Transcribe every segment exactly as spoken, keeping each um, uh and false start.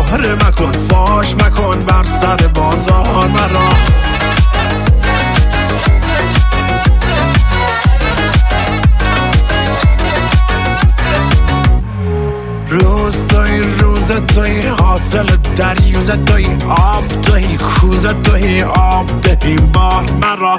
شهره مکن، فاش مکن بر سر بازار مرا. روز توی روز توی حاصل دریوز توی آب توی کوز توی آب دهیم بار مرا.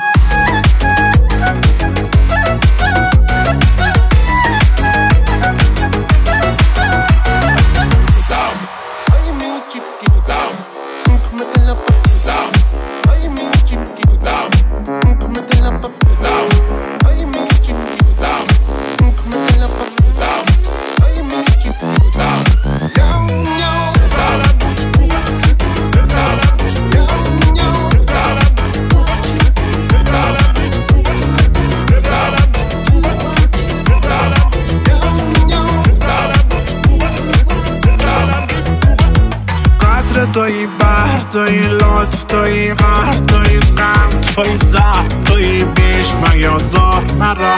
توی بحر توی لطف توی قهر توی غم توی زهر توی بیش میازار مرا.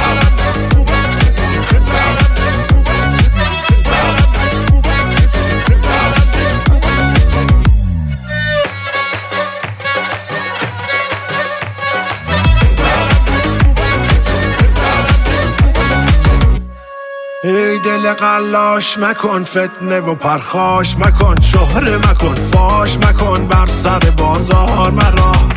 ای دل قلاش مکن فتنه و پرخاش مکن، شهره مکن، فاش مکن بر سر بازار مرا.